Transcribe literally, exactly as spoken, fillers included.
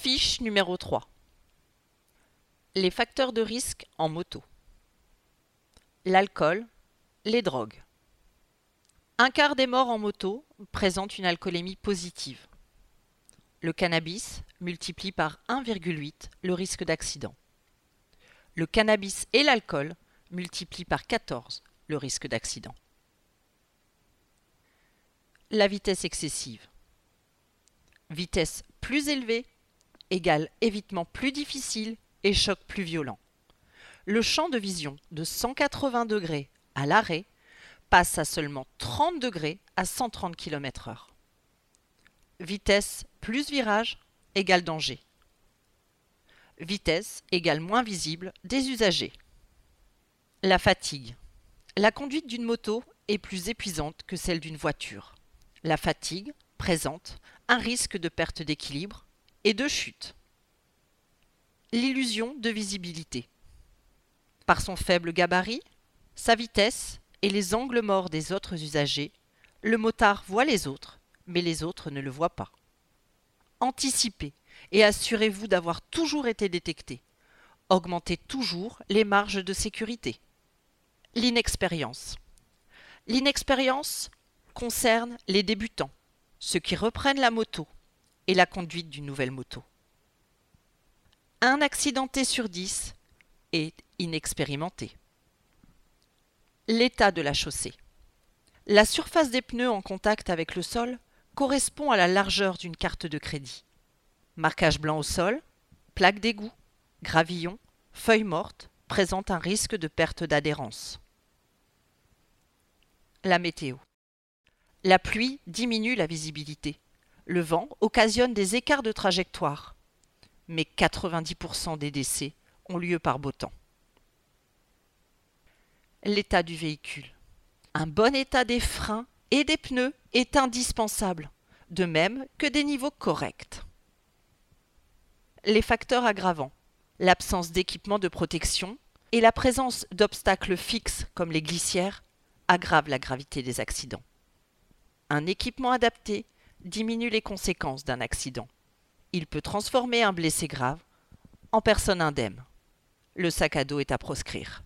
Fiche numéro trois. Les facteurs de risque en moto. L'alcool, les drogues. Un quart des morts en moto présentent une alcoolémie positive. Le cannabis multiplie par un virgule huit le risque d'accident. Le cannabis et l'alcool multiplient par quatorze le risque d'accident. La vitesse excessive. Vitesse plus élevée égale évitement plus difficile et choc plus violent. Le champ de vision de cent quatre-vingts degrés à l'arrêt passe à seulement trente degrés à cent trente kilomètres heure. Vitesse plus virage égale danger. Vitesse égale moins visible des usagers. La fatigue. La conduite d'une moto est plus épuisante que celle d'une voiture. La fatigue présente un risque de perte d'équilibre et de chute. L'illusion de visibilité. Par son faible gabarit, sa vitesse et les angles morts des autres usagers, le motard voit les autres, mais les autres ne le voient pas. Anticipez et assurez-vous d'avoir toujours été détecté. Augmentez toujours les marges de sécurité. L'inexpérience. L'inexpérience concerne les débutants, ceux qui reprennent la moto et la conduite d'une nouvelle moto. Un accidenté sur dix est inexpérimenté. L'état de la chaussée. La surface des pneus en contact avec le sol correspond à la largeur d'une carte de crédit. Marquage blanc au sol, plaques d'égout, gravillons, feuilles mortes présentent un risque de perte d'adhérence. La météo. La pluie diminue la visibilité. Le vent occasionne des écarts de trajectoire. Mais quatre-vingt-dix pour cent des décès ont lieu par beau temps. L'état du véhicule. Un bon état des freins et des pneus est indispensable, de même que des niveaux corrects. Les facteurs aggravants. L'absence d'équipement de protection et la présence d'obstacles fixes comme les glissières aggravent la gravité des accidents. Un équipement adapté diminue les conséquences d'un accident. Il peut transformer un blessé grave en personne indemne. Le sac à dos est à proscrire.